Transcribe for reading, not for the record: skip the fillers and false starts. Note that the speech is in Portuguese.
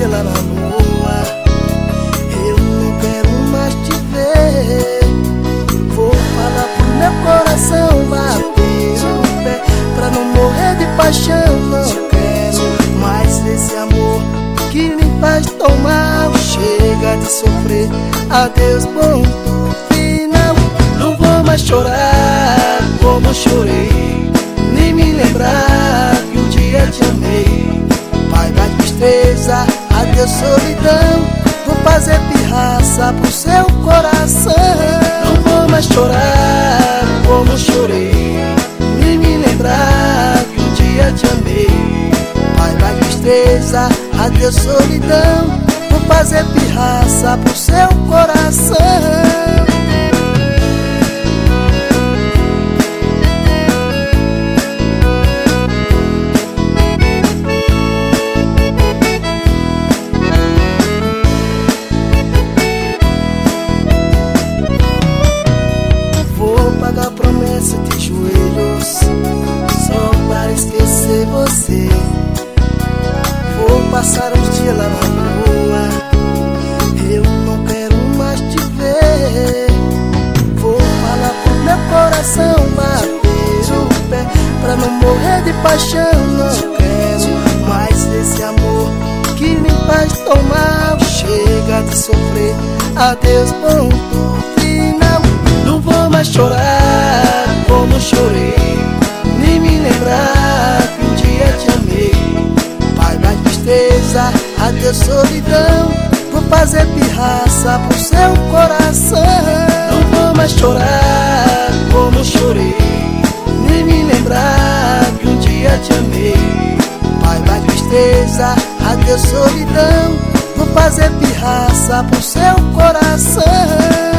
dias lá na lua. Eu não quero mais te ver. Vou falar pro meu coração bater o pé, pra não morrer de paixão. Não quero mais esse amor que me faz tão mal. Chega de sofrer, adeus, ponto final. Não vou mais chorar como chorei, nem me lembrar que um dia te amei. Vai dar tristeza, adeus solidão. Vou fazer pirraça pro seu coração. Não vou mais chorar como chorei, nem me lembrar que um dia te amei. Vai dar tristeza, adeus solidão. Vou fazer pirraça pro seu coração. Pagar promessa de joelhos só para esquecer você. Vou passar uns dias lá na lua. Eu não quero mais te ver. Vou falar pro meu coração bater o pé, pra não morrer de paixão. Não quero mais esse amor que me faz tão mal. Chega de sofrer, adeus, ponto final. Não vou mais chorar como chorei, nem me lembrar que um dia te amei. Vai dar tristeza, adeus solidão. Vou fazer pirraça pro seu coração. Não vou mais chorar como chorei, nem me lembrar que um dia te amei. Vai dar tristeza, adeus solidão. Vou fazer pirraça pro seu coração.